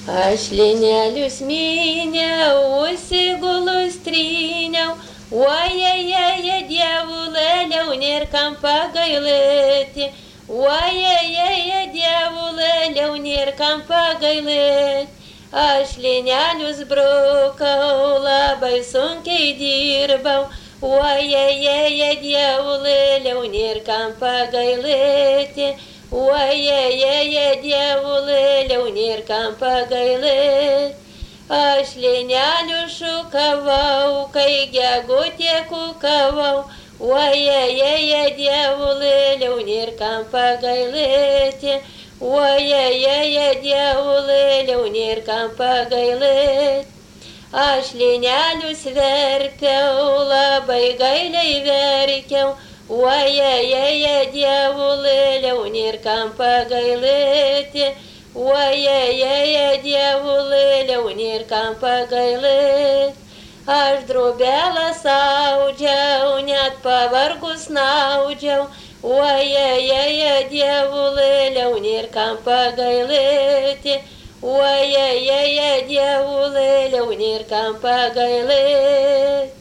Aš linelius myniau, užsigulus tryniau, uojejeje dievulėliau, nėr kam pagailėti, uojejeje dievulėliau, nėr kam pagailėti. Aš linelius brukau, labai sunkiai dirbau, uojejeje dievulėliau, nėr kam pagailėti, uojejeje dievulėliau, nėr kam pagailėti. Aš linelių šukavau, kai gegutė kukavau, uojejeje dievulėliau, nėr kam pagailėti, uojejeje dievulėliau, nėr kam pagailėti. Aš linelius verkiau, labai gailiai verkiau, uojejeje dievulėliau, nėr kam pagailėti, uojejeje dievulėliau, nėr kam pagailėti. Aš drobelą saudžiau, net pavargus naudžiau, uojejeje dievulėliau, nėr kam pagailėti, uojejeje dievulėliau, nėr kam pagailėti.